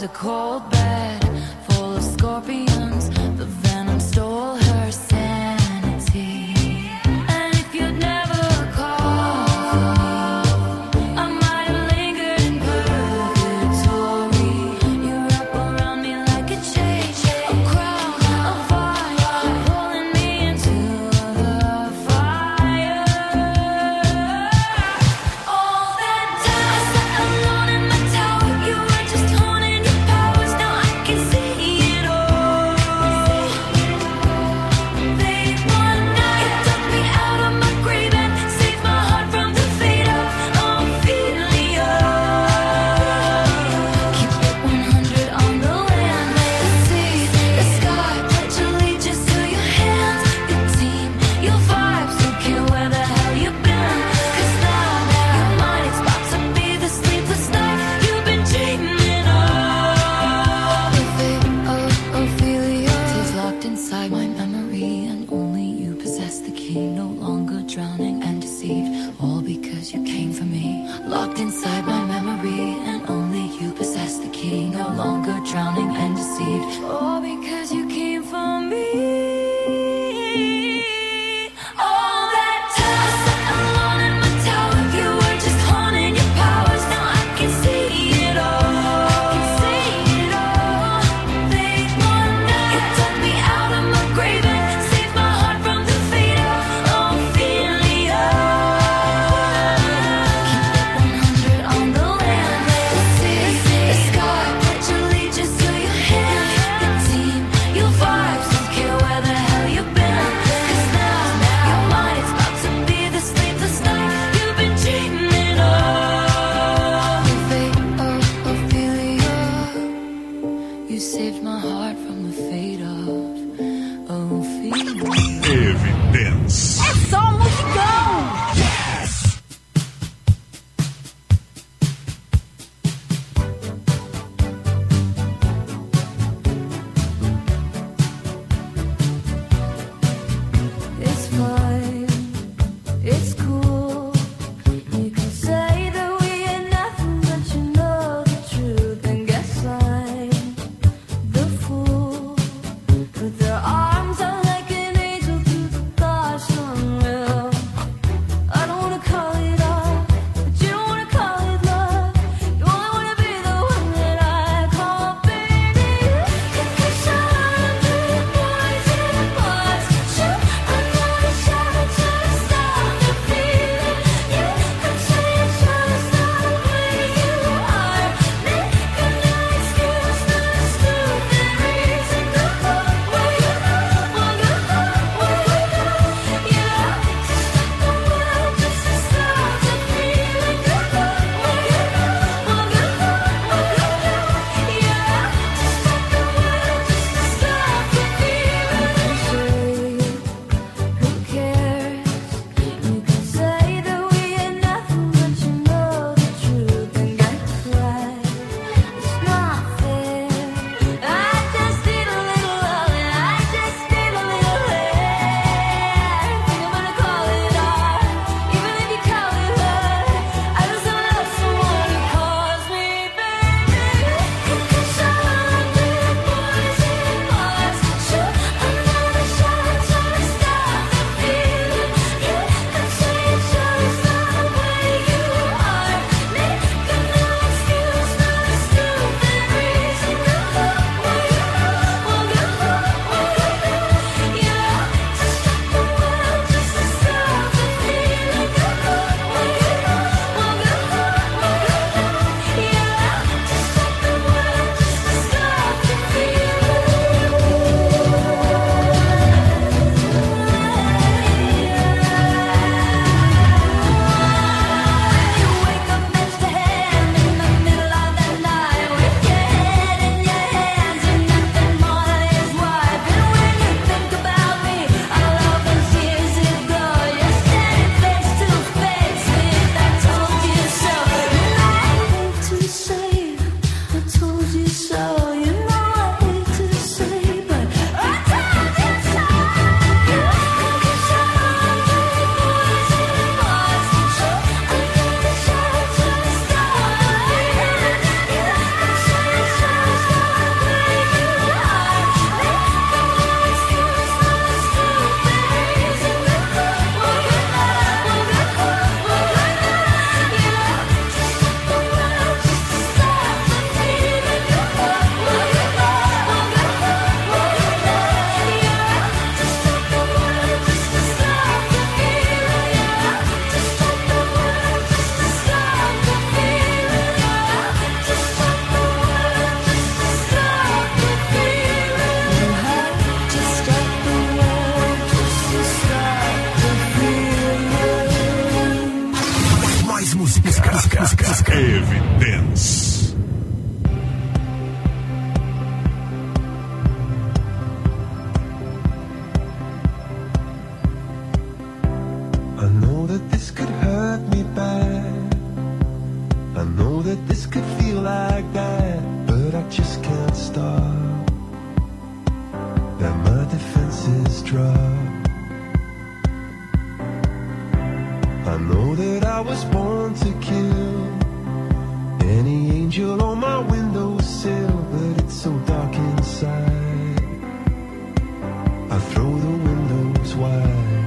was a cold bed full of scorpions. The venom stole her sanity. And if you'd never called, I might have lingered in purgatory. You wrap around me like a chain, a crown of fire, pulling me into the fire. All that time I sat alone in my tower, you were just honing your powers. Now I can see it all. Evidence. I know that this could hurt me bad. I know that this could feel like that, but I just can't stop. That my defenses drop. I know that I was born to kill any angel on my windowsill, but it's so dark inside. I throw the windows wide.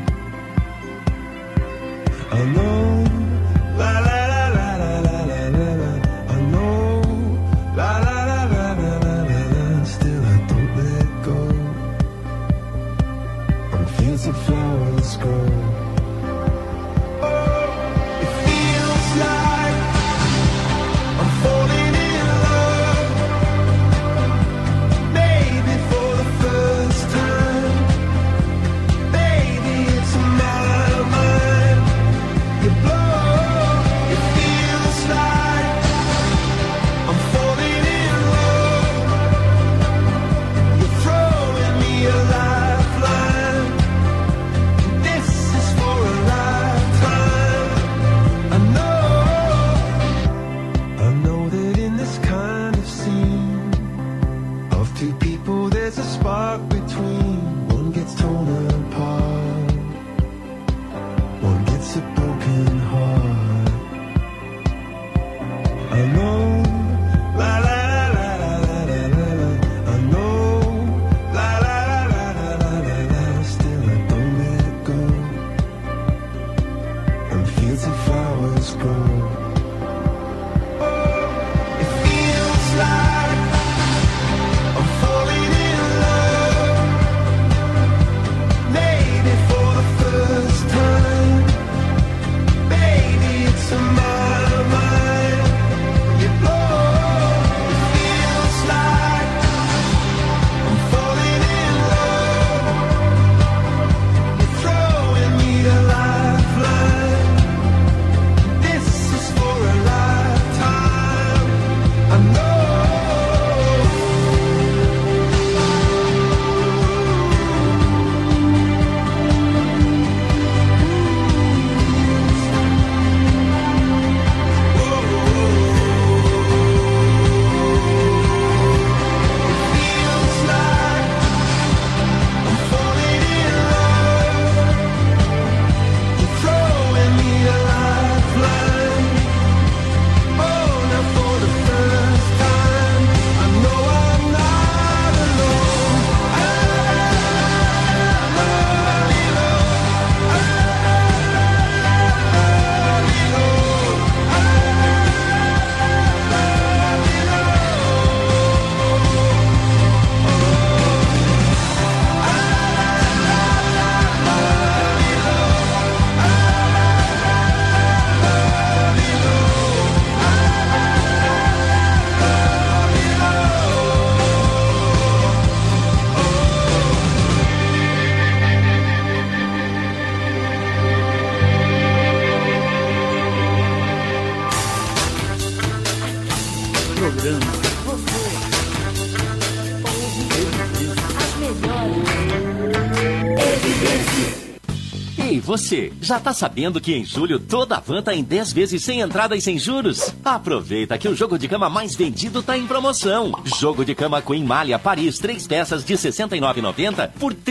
I know, la la la la la la la la la. I know, la la la la la la la la. Still I don't let go. On fields of flowers grow. Ei, você, já tá sabendo que em julho toda a van tá em 10 vezes sem entrada e sem juros? Aproveita que o jogo de cama mais vendido tá em promoção. Jogo de cama Queen Malha Paris, 3 peças de R$ 69,90 por R$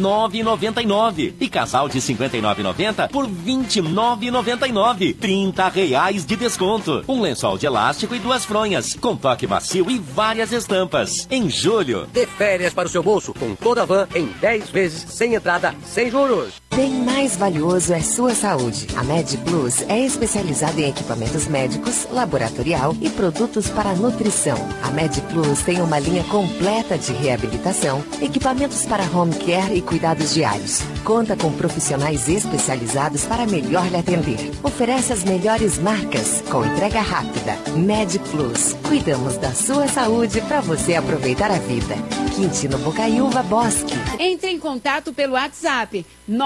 39,99. E casal de R$ 59,90 por R$ 29,99. R$ 30 de desconto. Um lençol de elástico e 2 fronhas, com toque macio e várias estampas. Em julho, dê férias para o seu bolso com toda a van em 10 vezes sem entrada, sem juros. Bem mais valioso é sua saúde. A Med Plus é especializada em equipamentos médicos, laboratorial e produtos para nutrição. A Med Plus tem uma linha completa de reabilitação, equipamentos para home care e cuidados diários. Conta com profissionais especializados para melhor lhe atender. Oferece as melhores marcas com entrega rápida. Med Plus. Cuidamos da sua saúde para você aproveitar a vida. Quintino Bocaiúva, Bosque. Entre em contato pelo WhatsApp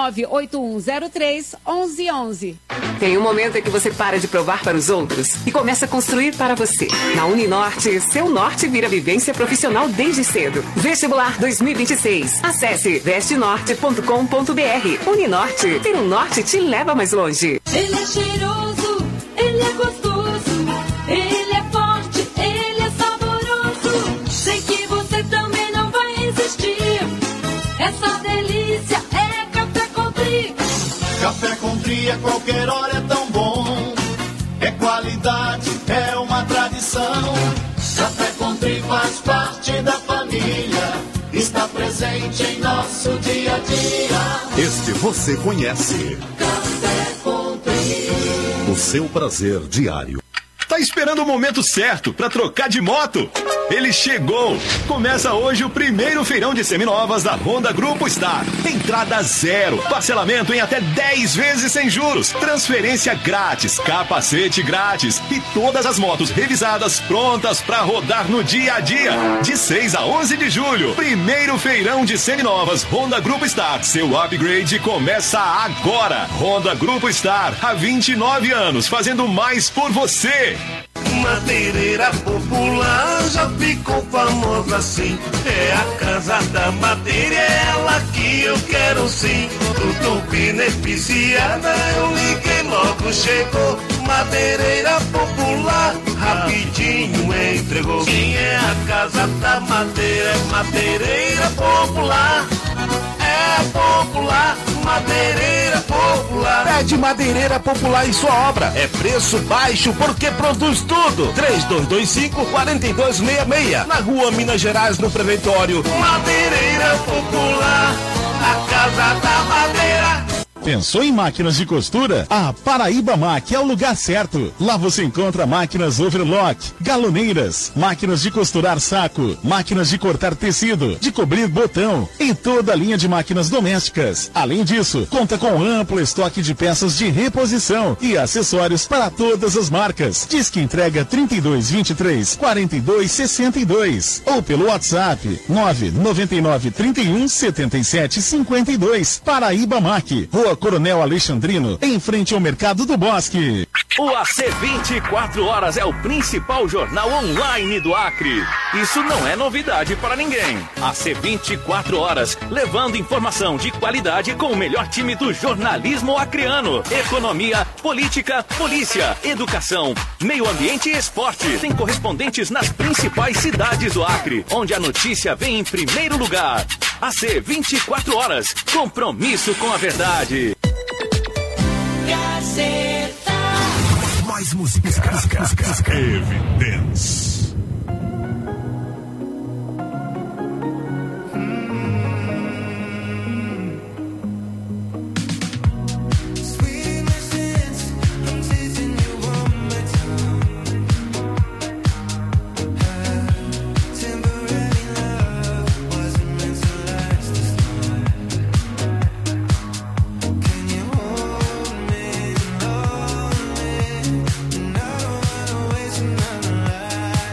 98103-1111. Tem um momento em que você para de provar para os outros e começa a construir para você. Na Uninorte, seu norte vira vivência profissional desde cedo. Vestibular 2026. Acesse vestenorte.com.br. Uninorte, ter um norte te leva mais longe. Ele é cheiroso, ele é gostoso, ele é forte, ele é saboroso. Sei que você também não vai resistir. Essa delícia é Café Country. Café Country a qualquer hora é tão bom. É qualidade, é uma tradição. Café Country faz parte da família. Está presente em nosso dia a dia. Este você conhece. Café Country. O seu prazer diário. Tá esperando o momento certo para trocar de moto? Ele chegou! Começa hoje o primeiro feirão de seminovas da Honda Grupo Star. Entrada zero, parcelamento em até 10 vezes sem juros, transferência grátis, capacete grátis e todas as motos revisadas prontas para rodar no dia a dia. De 6 a 11 de julho, primeiro feirão de seminovas Honda Grupo Star. Seu upgrade começa agora. Honda Grupo Star, há 29 anos, fazendo mais por você. Madeireira popular já ficou famosa assim. É a casa da madeira, é ela que eu quero sim. Tudo beneficiada, eu liguei logo, chegou. Madeireira popular, rapidinho entregou. Quem é a casa da madeira? É madeireira popular. É popular, madeireira popular. Pede Madeireira Popular em sua obra. É preço baixo porque produz tudo. 3225-4266. Na rua Minas Gerais, no Preventório. Madeireira Popular, a casa da madeira. Pensou em máquinas de costura? A Paraíba Mac é o lugar certo. Lá você encontra máquinas overlock, galoneiras, máquinas de costurar saco, máquinas de cortar tecido, de cobrir botão e toda a linha de máquinas domésticas. Além disso, conta com amplo estoque de peças de reposição e acessórios para todas as marcas. Disque entrega 3223-4262 ou pelo WhatsApp 999317752. Paraíba Mac, Rua Coronel Alexandrino, em frente ao Mercado do Bosque. O AC 24 Horas é o principal jornal online do Acre. Isso não é novidade para ninguém. AC 24 Horas, levando informação de qualidade com o melhor time do jornalismo acreano. Economia, política, polícia, educação, meio ambiente e esporte. Tem correspondentes nas principais cidades do Acre, onde a notícia vem em primeiro lugar. AC 24 Horas, compromisso com a verdade. Gazeta. Mais música. Evidence. Waste another life.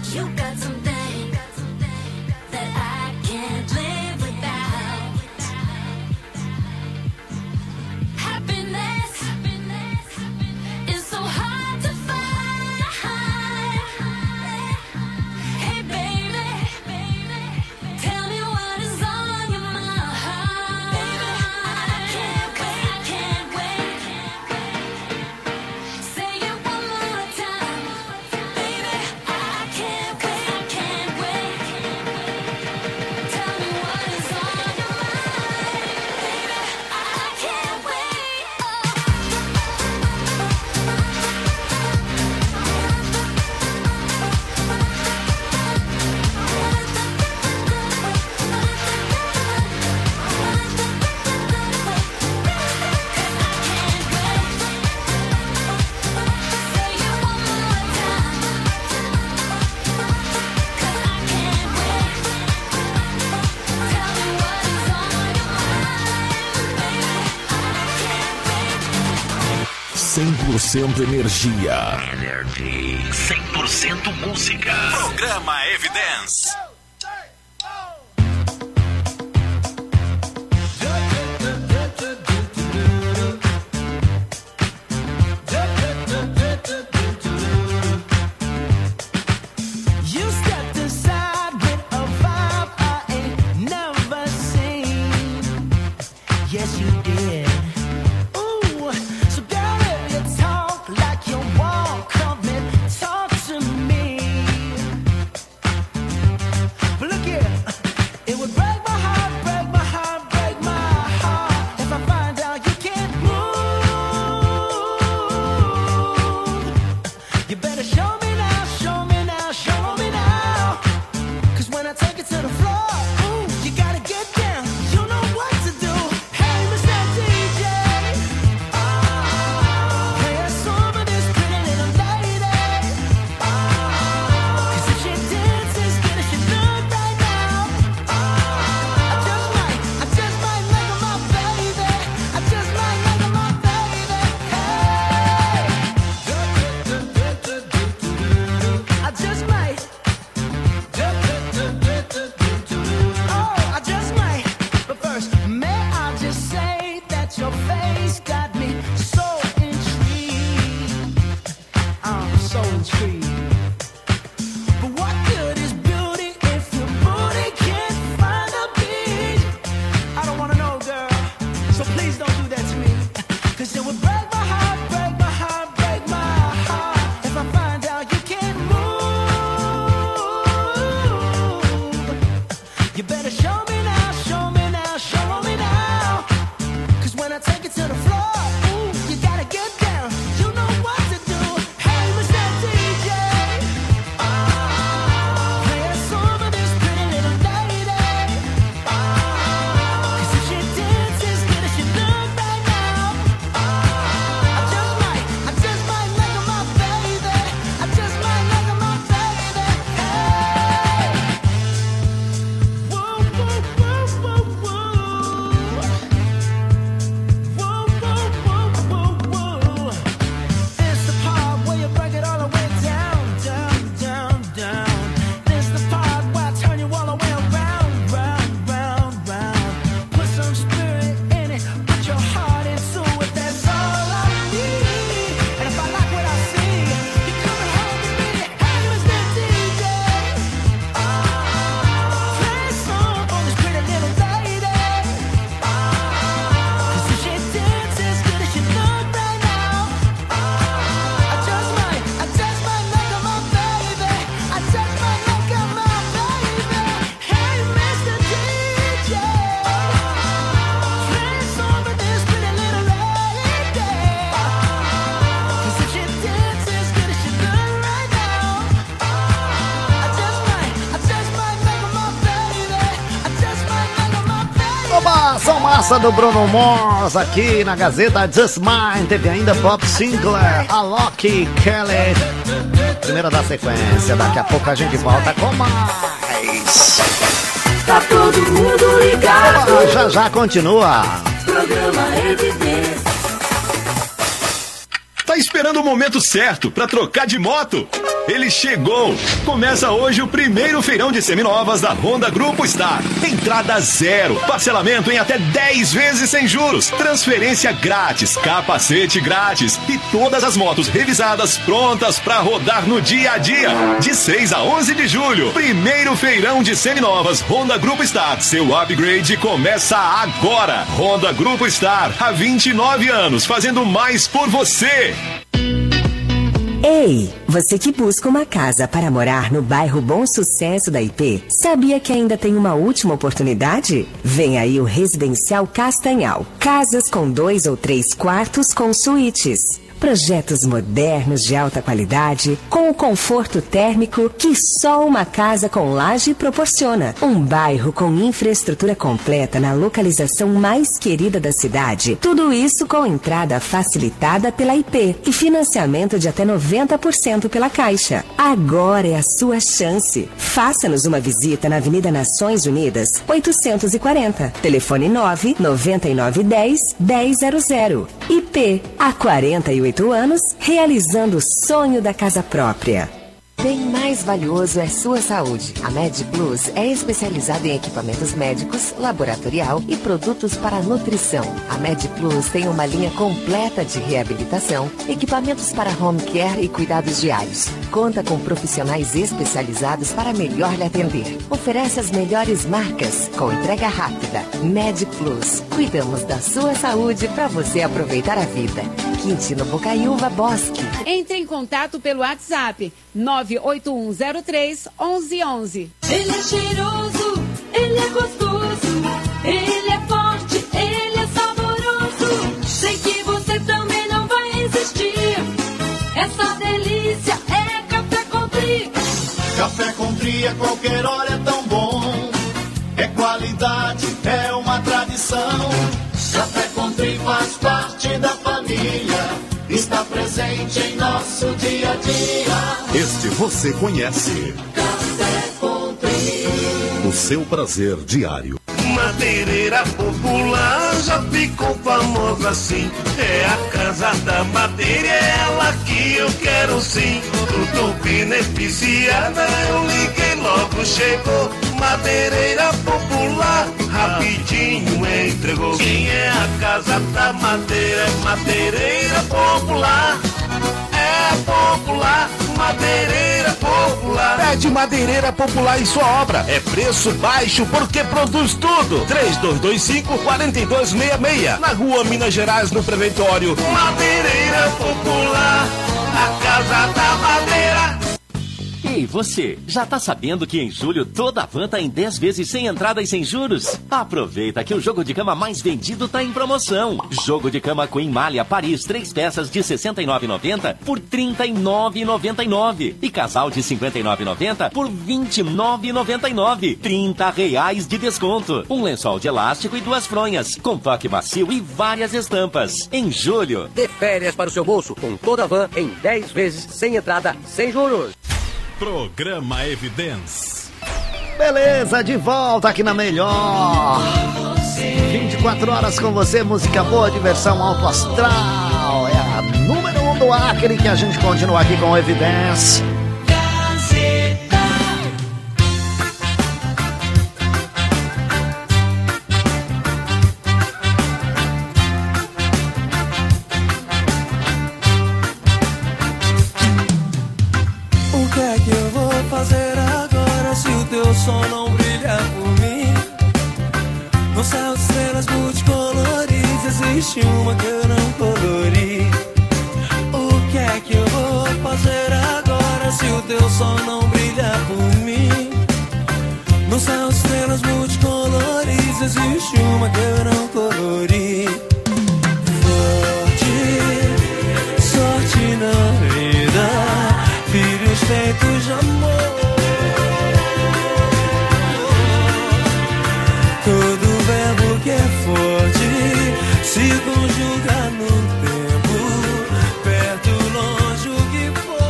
You got something that I can't live without. Happiness is so hard to find. Hey baby, tell me what is on your mind. Baby, I can't wait. Say it one more time. Baby, I can't wait. Tell me what is on your mind. Baby, I can't wait. Energia. 100% música. Programa Evidence. You stepped inside with a vibe I ain't never seen. Yes, you did. Ooh, so girl, if you talk like you walk, come and talk to me. But look here, it would break my heart, break my heart, break my heart if I find out you can't move. You better show me now, show me now, show me now. 'Cause when I take it to the floor, ooh, you gotta get down. You know what to do. Hey, Mr. DJ, play a song for this pretty little lady. 'Cause if she dances, good as she look right now, I just might make her my baby. I just might make her my baby. Hey, I just might. Oh, I just might. But first, may I just say that your face got me so intrigued. I'm so intrigued. But what good is beauty if your booty can't find a beat? I don't wanna know, girl. So please don't do that to me. 'Cause it would break my heart, break my heart, break my heart if I find out you can't move. You better show me now, show me now, show me now. 'Cause when I take it to the floor, ooh, you gotta get down. You know what to do. Hey, Mr. DJ, play a song for this pretty little lady. 'Cause if she dances, good as she look right now, I just might make her my baby. I just might make her my baby. Hey. Whoa, whoa, whoa, whoa, whoa. Whoa, whoa, whoa, whoa, whoa. It's the part where you break it all the way down, down, down, down. It's the part where I turn you all the way around, round, round, round. Put some spirit in it, put your heart into it. That's all I need. And if I like what I see, you come and hold me. Hey, Mr. DJ, play a song for this pretty little lady. 'Cause if she dances good as she look right now, I just might make her my baby. I just might make her my baby. Hey, Mr. DJ, play a song for this pretty little lady. 'Cause if she dances good as she look right now, I just might make her my baby. I just might make her my baby. Oba, som massa do Bruno Mars aqui na Gazeta Just Mine. Teve ainda Bob Sinclair, Alok Kelly. Primeira da sequência, daqui a pouco a gente volta com mais. Tá todo mundo ligado. Oba, já já continua. Programa Evidência. Tá esperando o momento certo pra trocar de moto? Ele chegou! Começa hoje o primeiro feirão de seminovas da Honda Grupo Star. Entrada zero, parcelamento em até 10 vezes sem juros, transferência grátis, capacete grátis e todas as motos revisadas prontas para rodar no dia a dia. De 6 a 11 de julho, primeiro feirão de seminovas Honda Grupo Star. Seu upgrade começa agora. Honda Grupo Star, há 29 anos, fazendo mais por você. Ei, você que busca uma casa para morar no bairro Bom Sucesso da IP, sabia que ainda tem uma última oportunidade? Vem aí o Residencial Castanhal. Casas com 2 ou 3 quartos com suítes. Projetos modernos de alta qualidade, com o conforto térmico que só uma casa com laje proporciona. Um bairro com infraestrutura completa na localização mais querida da cidade. Tudo isso com entrada facilitada pela IP e financiamento de até 90% pela Caixa. Agora é a sua chance. Faça-nos uma visita na Avenida Nações Unidas, 840. Telefone 99910-1000. IP, há 48 anos, realizando o sonho da casa própria. Bem mais valioso é sua saúde. A MedPlus é especializada em equipamentos médicos, laboratorial e produtos para nutrição. A MedPlus tem uma linha completa de reabilitação, equipamentos para home care e cuidados diários. Conta com profissionais especializados para melhor lhe atender. Oferece as melhores marcas, com entrega rápida. MedPlus. Cuidamos da sua saúde para você aproveitar a vida. Quintino Bocaiúva Bosque. Entre em contato pelo WhatsApp 98103-1111. Ele é cheiroso, ele é gostoso, ele é forte, ele é saboroso. Sei que você também não vai resistir. Essa delícia é Café Country. Café Country a qualquer hora é tão bom. É qualidade, é uma tradição. Café Country faz parte da família. Está presente em nosso dia a dia. Este você conhece. Café Country. O seu prazer diário. Madeireira popular já ficou famosa assim. É a casa da madeira, é ela que eu quero sim. Tudo beneficiada, eu liguei logo, chegou. Madeireira popular, rapidinho entregou. Quem é a casa da madeira? É madeireira popular. É popular, madeireira popular. Pede Madeireira Popular em sua obra. É preço baixo porque produz tudo. 3225-4266. Na rua Minas Gerais, no Preventório. Madeireira Popular, a casa da madeira. Ei, você, já tá sabendo que em julho toda a van tá em 10 vezes sem entrada e sem juros? Aproveita que o jogo de cama mais vendido tá em promoção. Jogo de cama Queen Malha Paris, 3 peças de R$ 69,90 por R$ 39,99. E casal de R$ 59,90 por R$ 29,99. R$ 30 de desconto. Um lençol de elástico e 2 fronhas, com toque macio e várias estampas. Em julho. Dê férias para o seu bolso com toda a van em 10 vezes sem entrada, sem juros. Programa Evidence. Beleza, de volta aqui na Melhor. 24 horas com você, música boa, diversão alto astral. É a número 1 do Acre que a gente continua aqui com Evidence. O que é que eu vou fazer agora se o teu sol não brilha por mim? No céu de estrelas multicoloridas existe uma que eu não colori. O que é que eu vou fazer agora se o teu sol não brilha por mim? No céu de estrelas multicoloridas existe uma que eu não colori. Sorte na vida, filhos feitos de amor. Todo verbo que é forte se conjuga num tempo, perto, longe, o que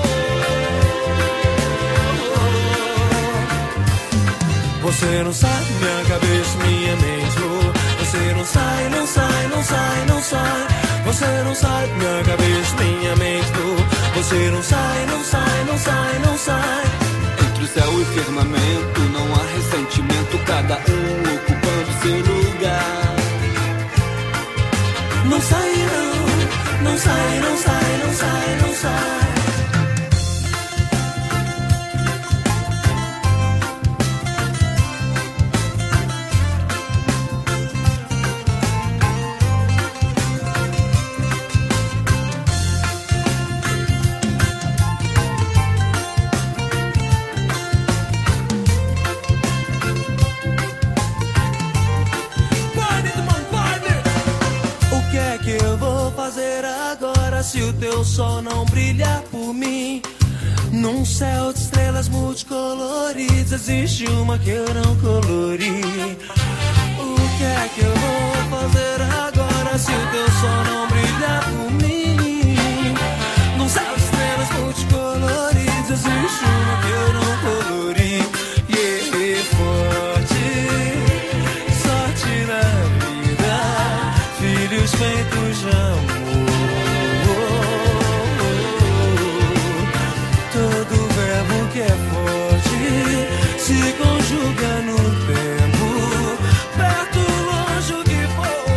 for. Você não sai, minha cabeça, minha mente. Você não sai, não sai, não sai, não sai. Você não sai, minha cabeça, minha mente. Você não sai, não sai, não sai, não sai. céu e firmamento, não há ressentimento, cada um ocupando seu lugar. Não sai não, não sai, não sai, não sai, não sai. Se o teu sol não brilhar por mim, num céu de estrelas multicoloridas, existe uma que eu não colori. O que é que eu vou fazer agora se o teu sol não brilhar por mim? Num céu de estrelas multicoloridas, existe uma que eu não colori. Yeah, forte, sorte na vida, filhos feitos de amor. Que é forte, se conjuga no tempo, perto, longe o que for.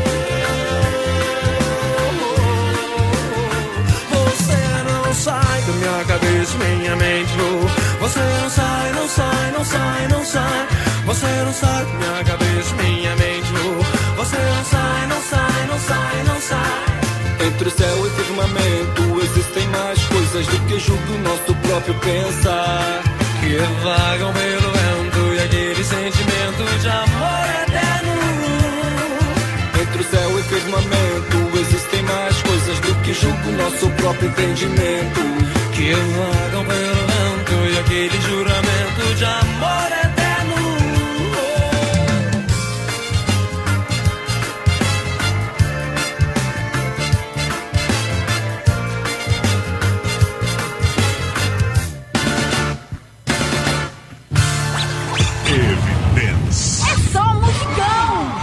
Você não sai da minha cabeça, minha mente. Você não sai, não sai, não sai, não sai. Você não sai da minha cabeça, minha mente. Você não sai, não sai, não sai, não sai. Entre o céu e o firmamento existem mais coisas do que julgo nosso próprio pensar, que vagam pelo vento e aquele sentimento de amor eterno. Entre o céu e o firmamento existem mais coisas do que julgo nosso próprio entendimento, que vagam pelo vento e aquele juramento de amor eterno. É só musicão!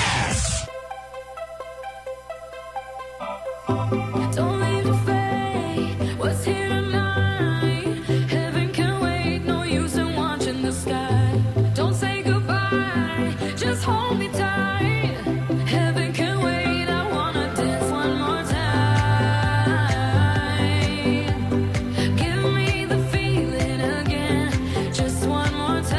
Don't leave the fate, what's here tonight? Heaven can wait, no use in watching the sky. Don't say goodbye, just hold me tight. Heaven can wait, I wanna dance one more time. Give me the feeling again, just one more time.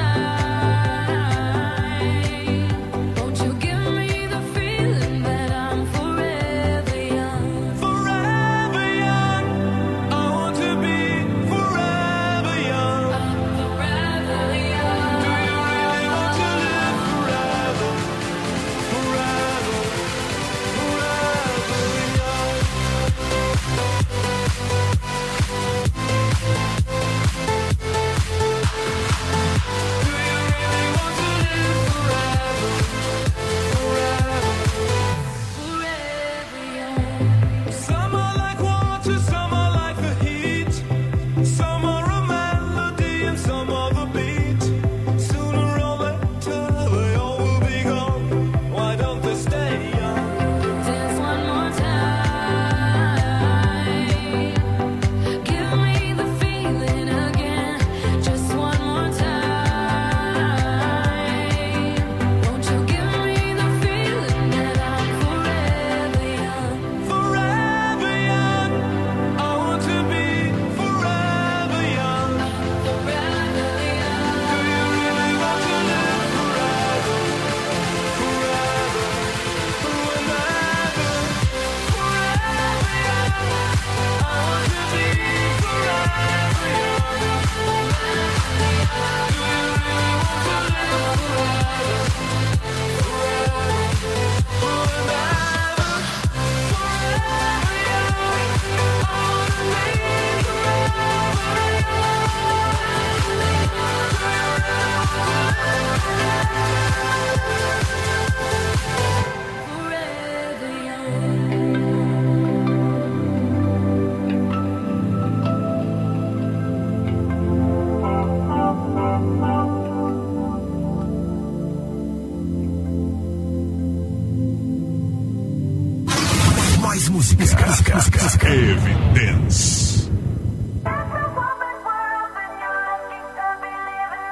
Evidence.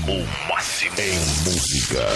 O máximo em música.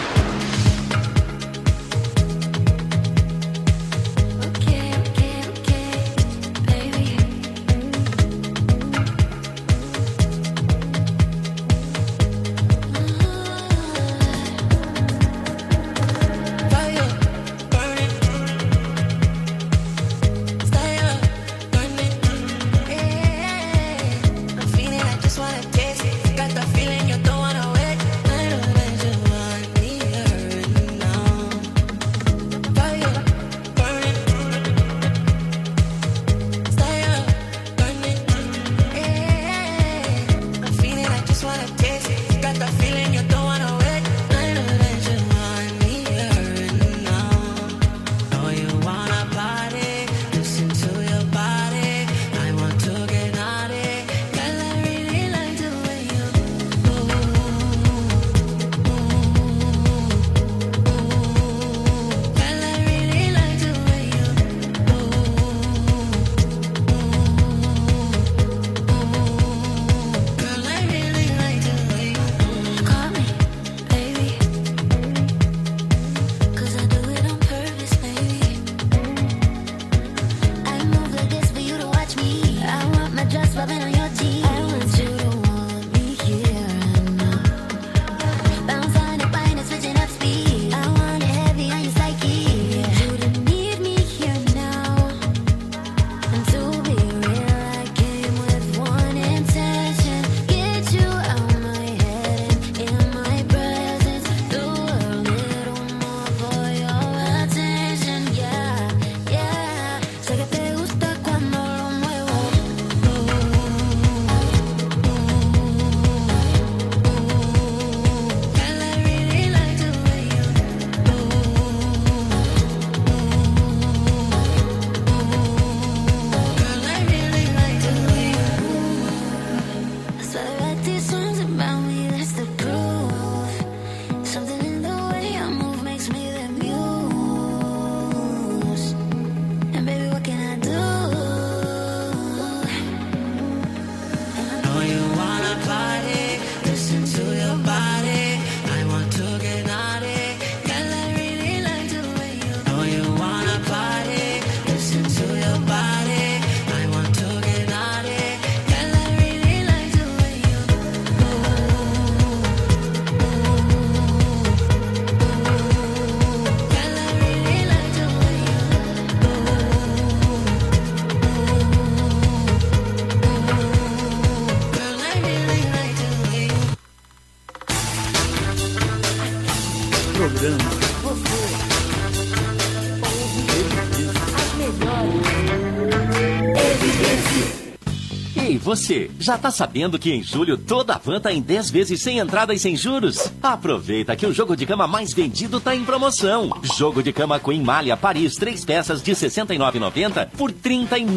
Ei, você, já tá sabendo que em julho toda a van tá em 10 vezes sem entrada e sem juros? Aproveita que o jogo de cama mais vendido tá em promoção. Jogo de cama Queen Malha Paris, 3 peças de R$ 69,90 por R$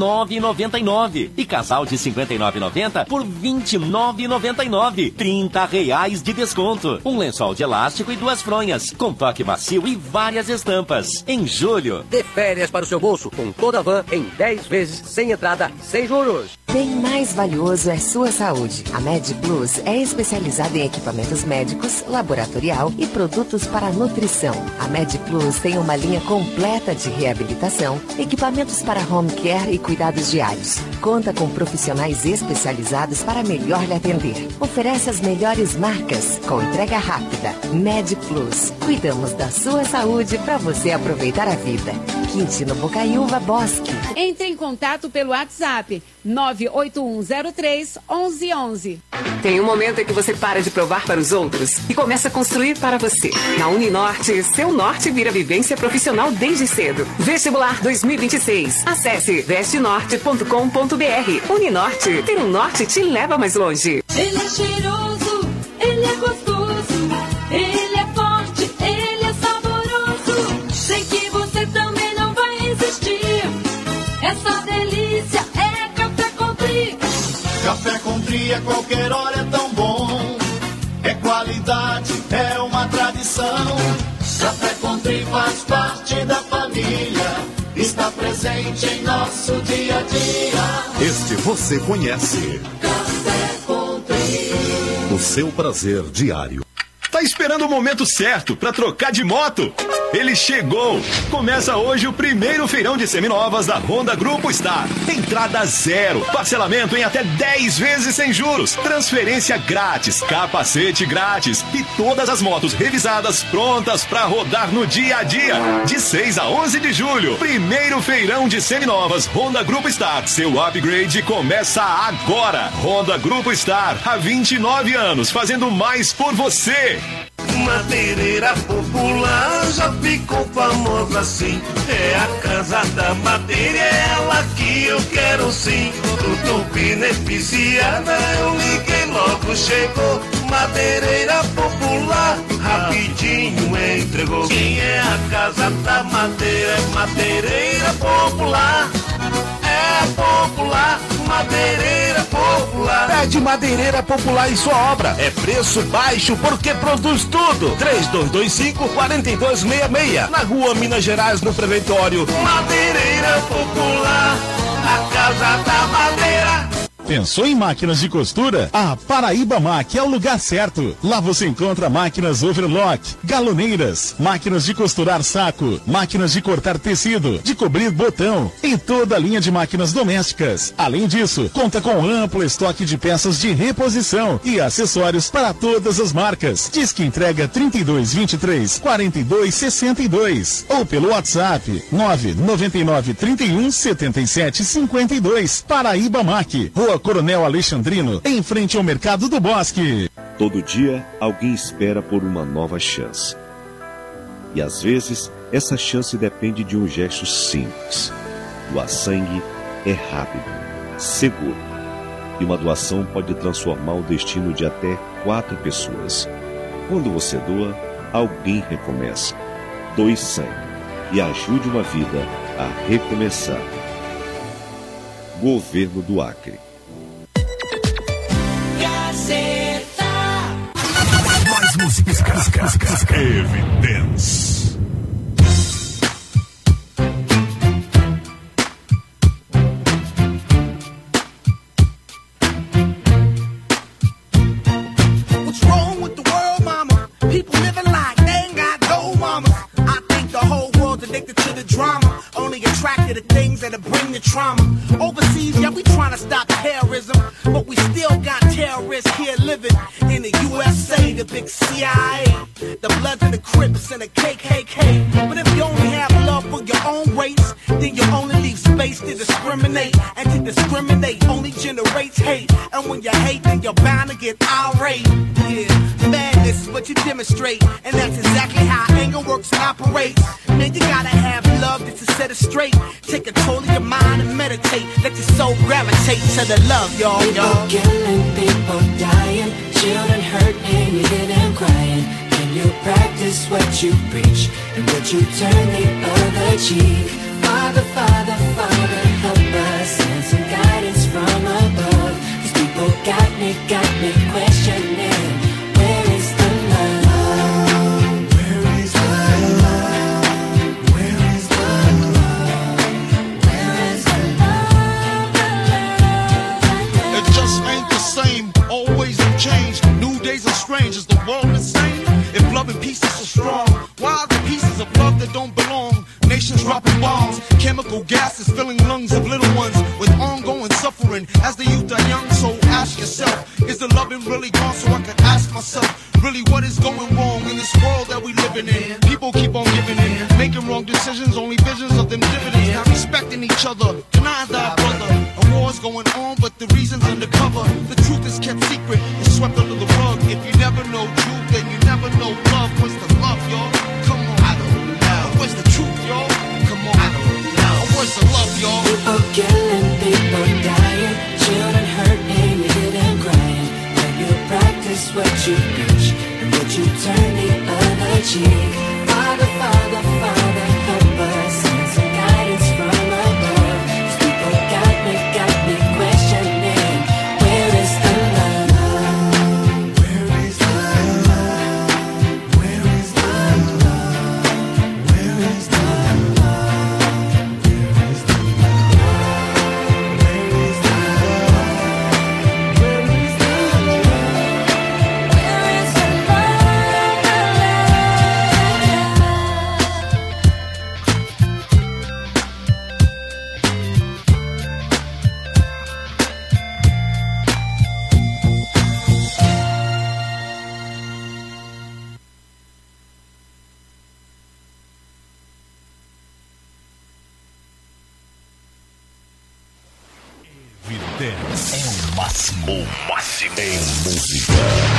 39,99. E casal de R$ 59,90 por R$ 29,99. R$ 30 de desconto. Um lençol de elástico e 2 fronhas, com toque macio e várias estampas. Em julho, dê férias para o seu bolso com toda a van em 10 vezes sem entrada, sem juros. Bem mais valioso é sua saúde. A MedPlus é especializada em equipamentos médicos, laboratorial e produtos para nutrição. A MedPlus tem uma linha completa de reabilitação, equipamentos para home care e cuidados diários. Conta com profissionais especializados para melhor lhe atender. Oferece as melhores marcas com entrega rápida. MedPlus. Cuidamos da sua saúde para você aproveitar a vida. Quintino Bocaiúva Bosque. Entre em contato pelo WhatsApp 98103-1111. Tem um momento em que você para de provar para os outros e começa a construir para você. Na Uninorte, seu norte vira vivência profissional desde cedo. Vestibular 2026. Acesse vestenorte.com.br. Uninorte, ter um norte te leva mais longe. Ele é cheiroso, ele é gostoso, ele é forte, ele é saboroso. Sei que você também não vai resistir. Essa delícia é Café Country. Café Country a qualquer hora é tão bom. É qualidade, é uma tradição. Café Country faz parte da família. Está presente em nosso dia a dia. Este você conhece. Café Country. O seu prazer diário. Tá esperando o momento certo para trocar de moto? Ele chegou! Começa hoje o primeiro feirão de seminovas da Honda Grupo Star. Entrada zero, parcelamento em até 10 vezes sem juros, transferência grátis, capacete grátis e todas as motos revisadas prontas para rodar no dia a dia. De 6 a 11 de julho, primeiro feirão de seminovas Honda Grupo Star. Seu upgrade começa agora. Honda Grupo Star, há 29 anos, fazendo mais por você. Madeireira popular já ficou famosa assim. É a casa da madeira, é ela que eu quero sim. Tudo beneficiada, eu liguei logo, chegou. Madeireira popular, rapidinho entregou. Quem é a casa da madeira? É madeireira popular. É popular, madeireira popular. Pede Madeireira Popular em sua obra. É preço baixo porque produz tudo. 3225-4266. Na rua Minas Gerais, no Preventório. Madeireira Popular, a casa da madeira. Pensou em máquinas de costura? A Paraíba Mac é o lugar certo. Lá você encontra máquinas overlock, galoneiras, máquinas de costurar saco, máquinas de cortar tecido, de cobrir botão e toda a linha de máquinas domésticas. Além disso, conta com amplo estoque de peças de reposição e acessórios para todas as marcas. Disque entrega 3223-4262 ou pelo WhatsApp 999317752. Paraíba Mac, Rua Coronel Alexandrino, em frente ao Mercado do Bosque. Todo dia, alguém espera por uma nova chance. E às vezes, essa chance depende de um gesto simples. Doar sangue é rápido, seguro. E uma doação pode transformar o destino de até 4 pessoas. Quando você doa, alguém recomeça. Doe sangue e ajude uma vida a recomeçar. Governo do Acre. Mais músicas. Evidence. What's wrong with the world, mama? People living like they ain't got no mama. I think the whole world's addicted to the drama, only attracted to things that'll bring the trauma. Overseas, yeah, we trying to stop terrorism, but we still got terrorists here living in the USA, the big CIA, the Bloods and the Crips and the KKK. But if you only have love for your own race, then you only leave space to discriminate, and to discriminate only generates hate. And when you hate, then you're bound to get irate. Yeah, madness is what you demonstrate, and that's exactly how anger works and operates. Man, you gotta have love just to set it straight. Take control of your mind and meditate. Let your soul gravitate to the love, y'all. People killing, people dying, children hurt and you hear them crying. Can you practice what you preach, and would you turn the other cheek? Father, Father, Father, help us, send some guidance from above. These people got me questioning, where is the love? Where is the love? Where is the love? Where is the love? It just ain't the same, always a change. New days are strange, is the world insane? If love and peace is so strong, why are the pieces of love that don't belong? Nations dropping bombs, chemical gases filling lungs of little ones with ongoing suffering as the youth are young. So ask yourself, is the loving really gone? So I can ask myself, really what is going wrong in this world that we living in? People keep on giving in, making wrong decisions, only visions of them dividends. Not respecting each other, denying thy brother. A war's going on, but the reason's undercover. The truth is kept secret, it's swept under the rug. If you never know truth, then you never know love. What's the love, y'all? Come on, I don't know. Where's the truth, y'all? Come on, I don't know. Where's the love, y'all? People killing, people dying, children hurt and you hear them crying. Can you practice what you preach, and would you turn the other cheek? Father, Father, Father, help us, send some guidance from above. These people got Dance é o máximo. O máximo em música.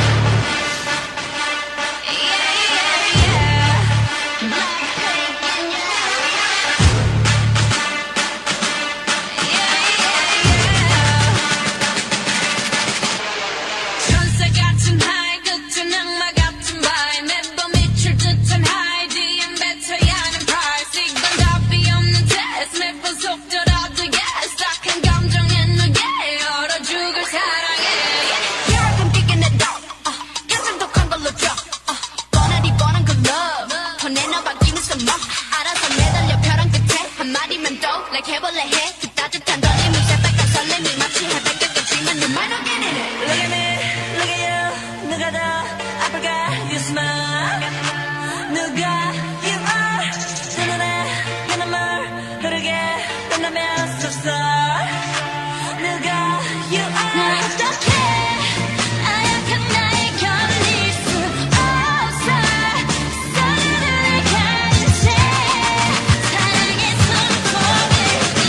해볼래 해 그 따뜻한 떨림이 새빨간 설렘이 마치 해변가 같지만 눈만 어기는 Look at me, look at you 누가 더 아플까 You smile 누가 you are 내 눈에 내 눈물 흐르게 된다면 so sorry 누가 you are 어떡해 아약한 나에 견딜 수 없어 사랑을 가진 채 사랑의 숨통을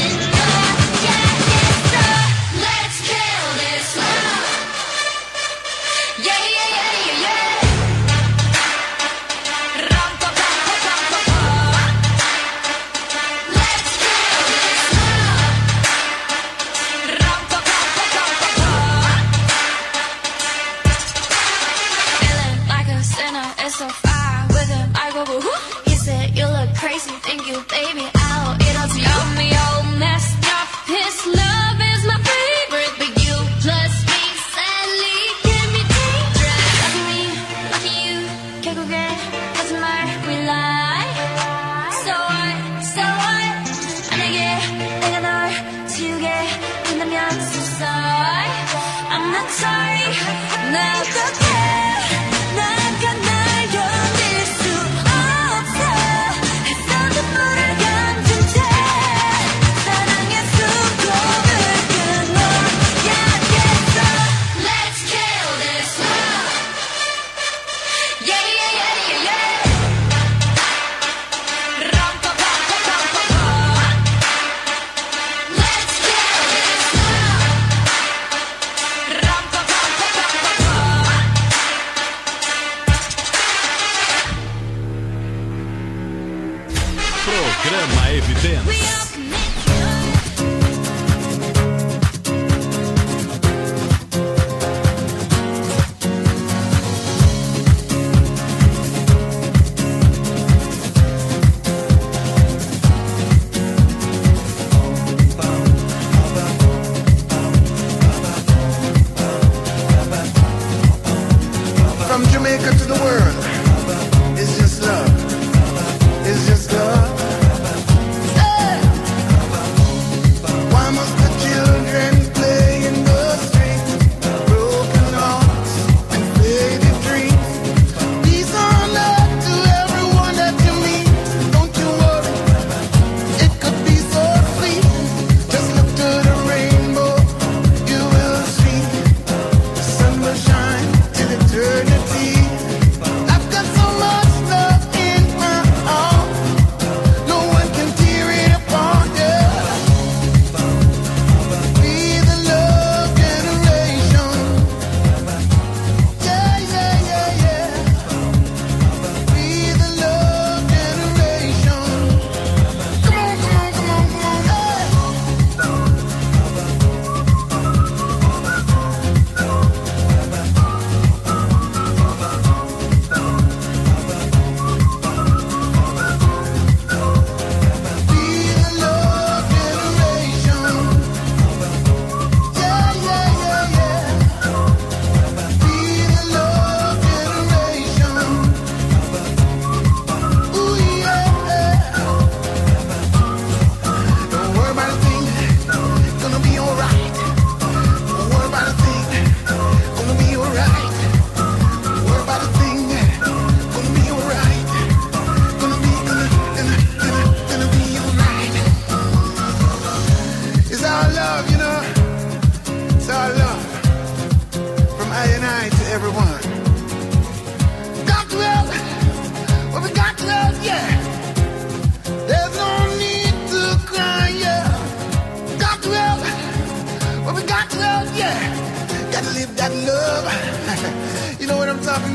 Let's kill this love. Yeah, yeah, yeah, yeah, yeah. Rum, pa, pa, pa, pa, pa, pa. Let's kill this love. Rum, pa, pa, pa, pa, pa, pa. Feeling like a sinner, it's so far with him. I go, woo. He said you look crazy, thank you, baby. I'll eat up to you. Got me all messed up. His love is my favorite, but you plus me sadly can be dangerous. Lucky me, lucky you. 결국에 거짓말 we lie. So what? 만약에 내가 널 지우게 된다면 so sorry. I'm not sorry. 나 어떡해? 나가 날 견딜 수 없어. 햇선 눈물을 감춘 채 사랑의 숨통을 끊어야겠어. Let's kill this love. Yeah, yeah, yeah, yeah, yeah. Rum, pa, pa, pa, pa, pa, pa. Let's kill this love. Rum, pa, pa, pa, pa, pa, pa.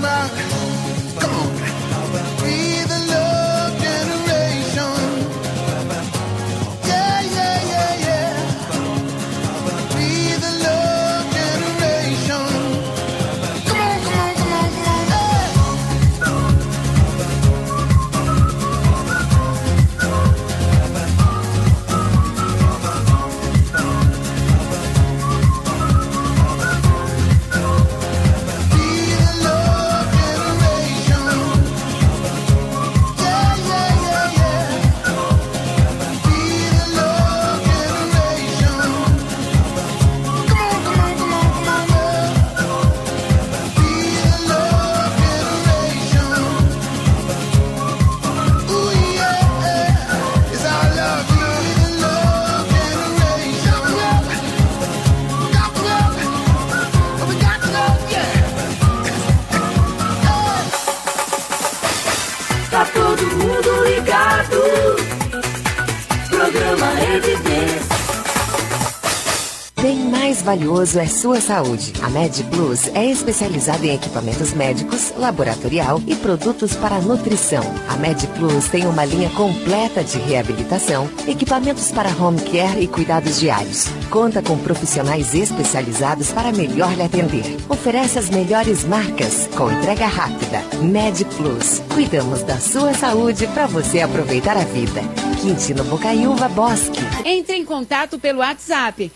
rock. Come on. We the love generation. Yeah, yeah, yeah, yeah. We the love generation. Come on, come on, come on, come on. Tá todo mundo ligado. Programa Evidência. Bem mais valioso é sua saúde. A MedPlus é especializada em equipamentos médicos, laboratorial e produtos para nutrição. A MedPlus tem uma linha completa de reabilitação, equipamentos para home care e cuidados diários. Conta com profissionais especializados para melhor lhe atender. Oferece as melhores marcas com entrega rápida. MedPlus. Cuidamos da sua saúde para você aproveitar a vida. Quintino Bocaiúva Bosque. Entre em contato pelo WhatsApp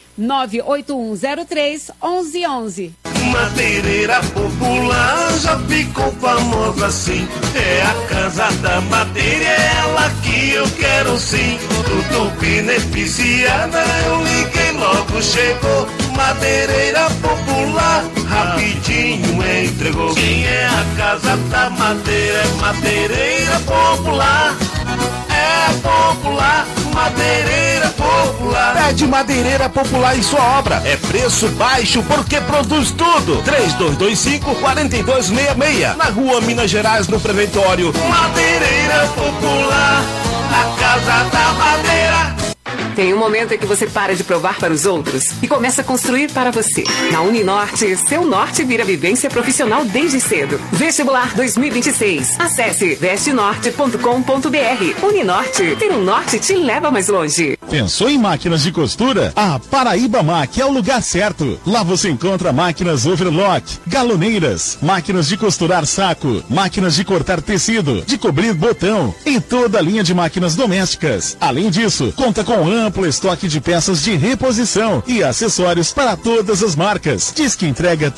98103-1111. Madeireira popular já ficou famosa assim. É a Casa da Madeira, é ela que eu quero sim. Tudo beneficiada, eu liguei logo, chegou. Madeireira popular, rapidinho entregou. Quem é a Casa da Madeira? É Madeireira popular. É popular, madeireira popular. Pede Madeireira Popular em sua obra. É preço baixo porque produz tudo. 3225-4266. Na rua Minas Gerais, no Preventório. Madeireira popular, a Casa da Madeira. Tem um momento em que você para de provar para os outros e começa a construir para você. Na Uninorte, seu norte vira vivência profissional desde cedo. Vestibular 2026. Acesse vestenorte.com.br. Uninorte, ter um norte te leva mais longe. Pensou em máquinas de costura? A Paraíba Mac é o lugar certo. Lá você encontra máquinas overlock, galoneiras, máquinas de costurar saco, máquinas de cortar tecido, de cobrir botão e toda a linha de máquinas domésticas. Além disso, conta com amplo estoque de peças de reposição e acessórios para todas as marcas. Disque entrega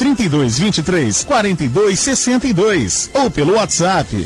3223-4262 ou pelo WhatsApp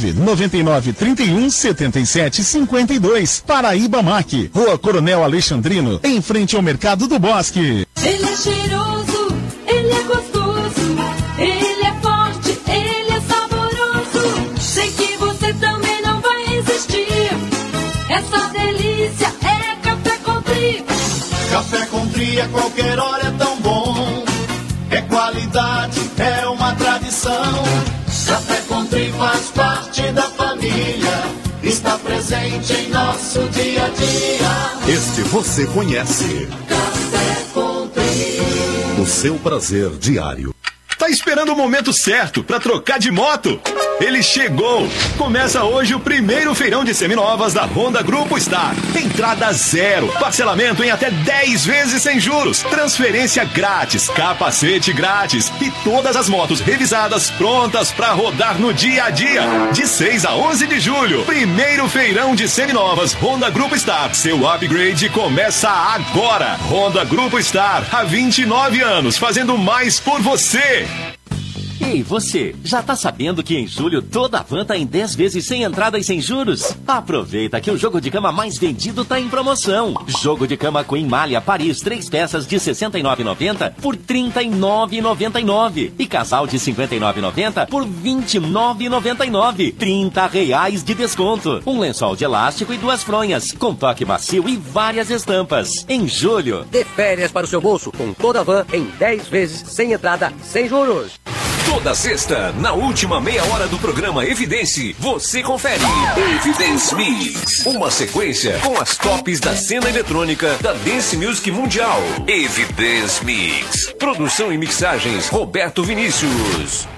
999317752. Paraíba Mac, Rua Coronel Alexandrino, em frente ao Mercado do Bosque. Ele é cheiroso, ele é gostoso, ele é forte, ele é saboroso. Sei que você também não vai resistir. Essa delícia é Café Country. Café Country a qualquer hora é tão bom. É qualidade, é uma tradição. Café Country faz parte da família. Está presente em nosso dia a dia. Este você conhece. Café Country. O seu prazer diário. Tá esperando o momento certo para trocar de moto? Ele chegou! Começa hoje o primeiro feirão de seminovas da Honda Grupo Star. Entrada zero, parcelamento em até 10 vezes sem juros, transferência grátis, capacete grátis e todas as motos revisadas prontas para rodar no dia a dia. De 6 a 11 de julho, primeiro feirão de seminovas Honda Grupo Star. Seu upgrade começa agora. Honda Grupo Star, há 29 anos, fazendo mais por você. Ei, você, já tá sabendo que em julho toda a van tá em 10 vezes sem entrada e sem juros? Aproveita que o jogo de cama mais vendido tá em promoção. Jogo de cama Queen Malha Paris, 3 peças de R$ 69,90 por R$ 39,99. E casal de R$ 59,90 por R$ 29,99. R$ 30 de desconto. Um lençol de elástico e 2 fronhas, com toque macio e várias estampas. Em julho. Dê férias para o seu bolso com toda a van em 10 vezes sem entrada, sem juros. Toda sexta, na última meia hora do programa Evidência, você confere Evidence Mix, uma sequência com as tops da cena eletrônica da Dance Music Mundial. Evidence Mix, produção e mixagens Roberto Vinícius. I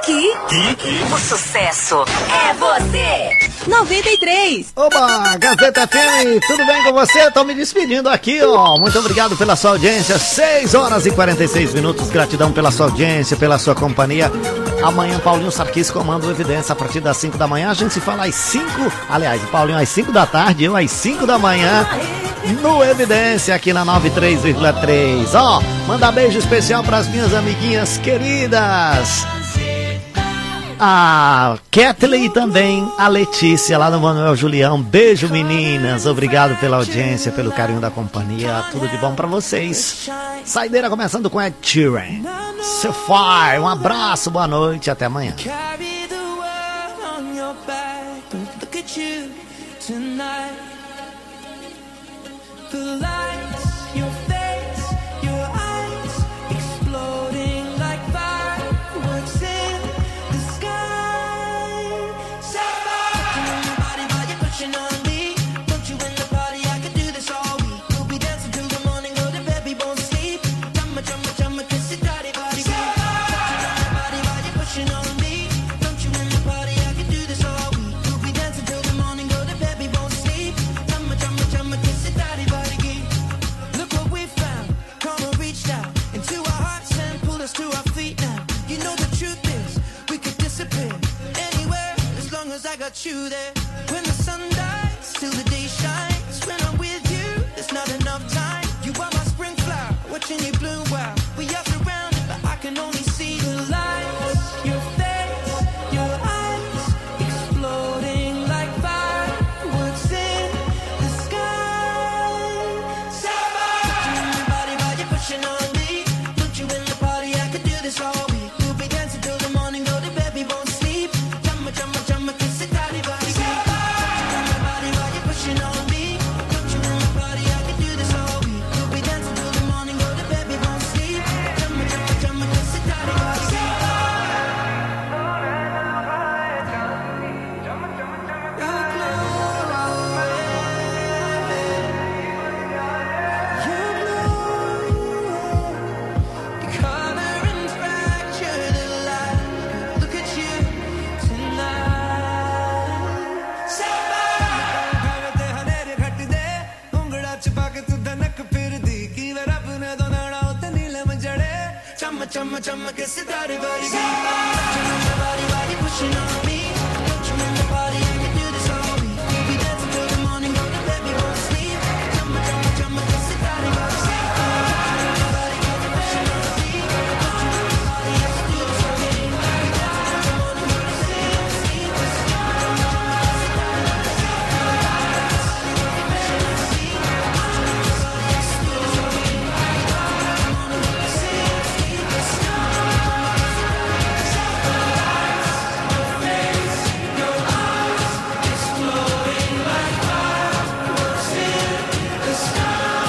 Aqui, o sucesso é você. 93. Oba, Gazeta FM, tudo bem com você? Tô me despedindo aqui, ó. Muito obrigado pela sua audiência. 6 horas e 46 minutos. Gratidão pela sua audiência, pela sua companhia. Amanhã, Paulinho Sarquis comanda o Evidência a partir das 5 da manhã. A gente se fala às 5. Aliás, o Paulinho às 5 da tarde, eu às 5 da manhã. No Evidência, aqui na 93,3. Ó, mandar beijo especial pras minhas amiguinhas queridas. A Kathleen e também a Letícia lá no Manuel Julião. Beijo, meninas. Obrigado pela audiência, pelo carinho da companhia. Tudo de bom pra vocês. Saideira começando com Ed Sheeran. Sefai, um abraço, boa noite, até amanhã. You there when the sun dies till the day shines. When I'm with you, there's not enough time. You are my spring flower, watching you bloom wild. We are surrounded, but I can only see the lights. Your face, your eyes, exploding like fireworks in the sky. Touching on your body while you're pushing on me. Put you in the party, I could do this all week. We'll be dancing till the morning, go to bed, we won't sleep. Chumma, chumma, chumma, kiss it, daddy, body. Chumma, chumma, kiss it, daddy, body. Chumma, body, body, pushing on me.